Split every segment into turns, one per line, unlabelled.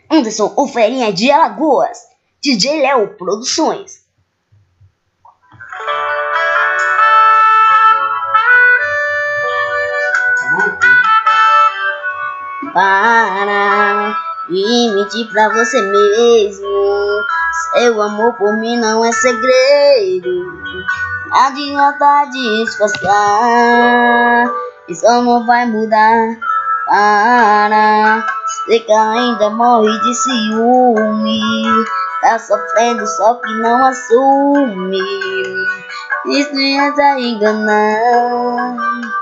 Anderson, o Ferinha de Alagoas. DJ Léo Produções. Para e mentir pra você mesmo. Seu amor por mim não é segredo. Não adianta disfarçar, isso não vai mudar. Para, sei que ainda morre de ciúme. Tá sofrendo só que não assume. Isso é tá enganar.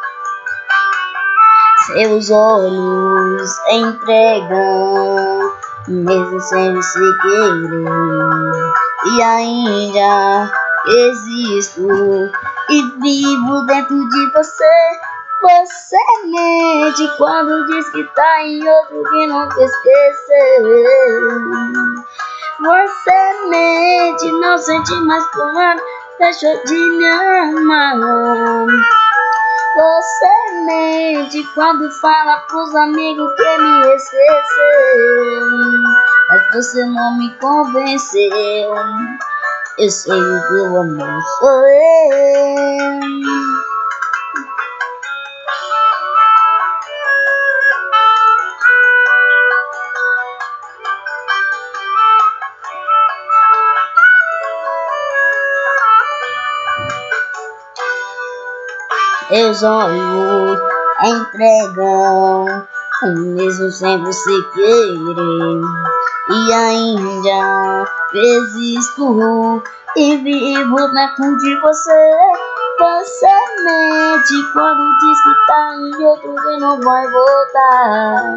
Seus olhos entregam, mesmo sem você querer. E ainda existo e vivo dentro de você. Você mente quando diz que tá em outro que nunca esqueceu. Você mente, não sente mais por nada, deixou de me amar. Você mente quando fala pros amigos que me esqueceu. Mas você não me convenceu. Eu sei o que o amor sou eu. Meus olhos entregam, mesmo sem você querer. E ainda existo e vivo dentro de você. Você mente quando diz que tá em outro que não vai voltar.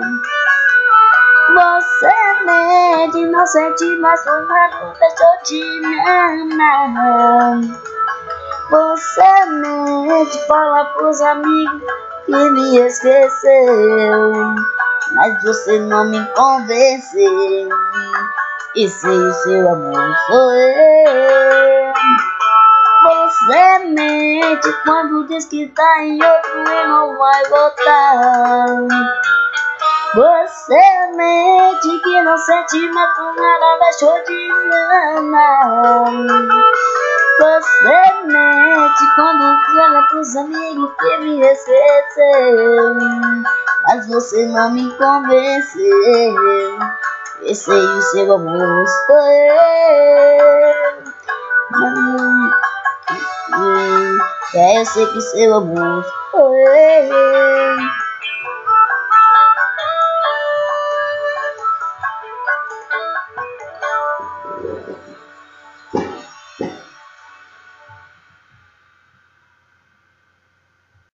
Você mente, não sente mais por nada, deixou de me amar. Você mente, fala pros amigos que me esqueceu. Mas você não me convenceu. E sei o seu amor sou eu. Você mente quando diz que tá em outro e não vai voltar. Você mente que não sente mais por nada, deixou de me amar. Você mente quando fala pros amigos que me esqueceu. Mas você não me convenceu. Eu sei o seu amor sou eu. Eu sei que seu amor sou eu.